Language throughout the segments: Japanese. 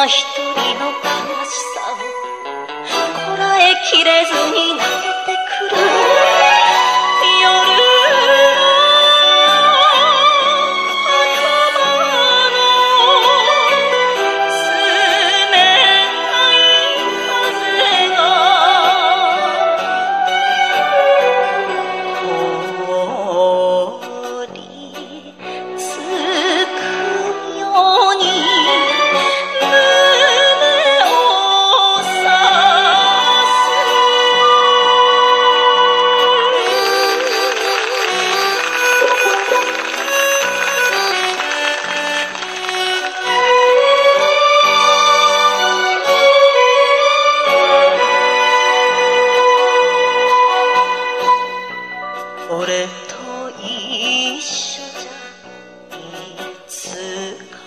一人の悲しさをこらえきれずに泣けてくる夜俺と一緒じゃいつか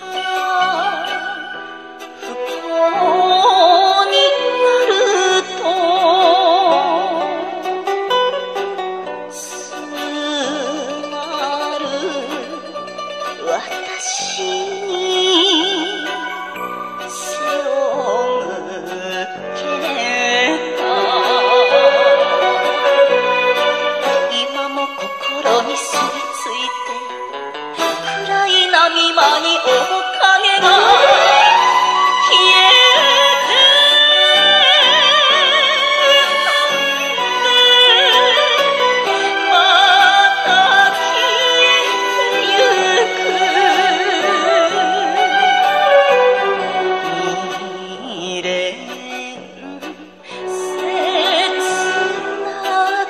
不幸になるとすまる私に背を向けた心に吸い付いて暗い波間に面影が消えてまた消えてゆく未練切なく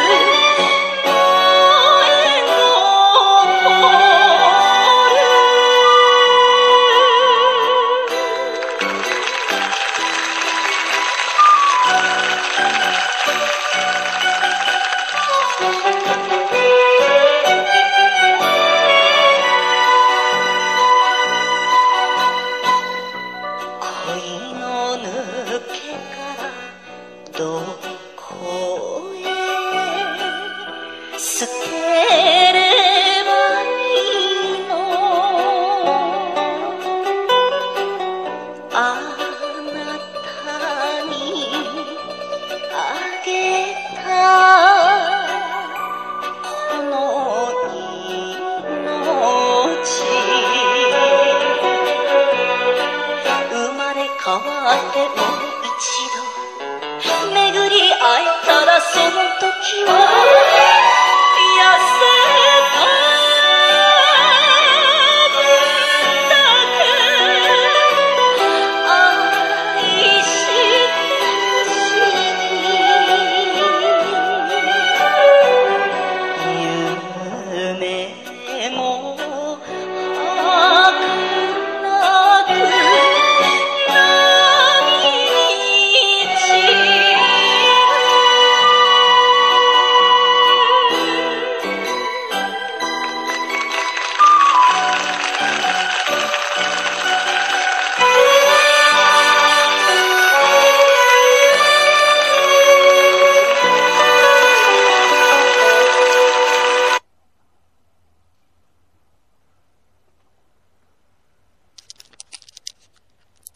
どこへ捨てればいいのあなたにあげたこの命生まれ変わってもう一度巡り会えたらその時は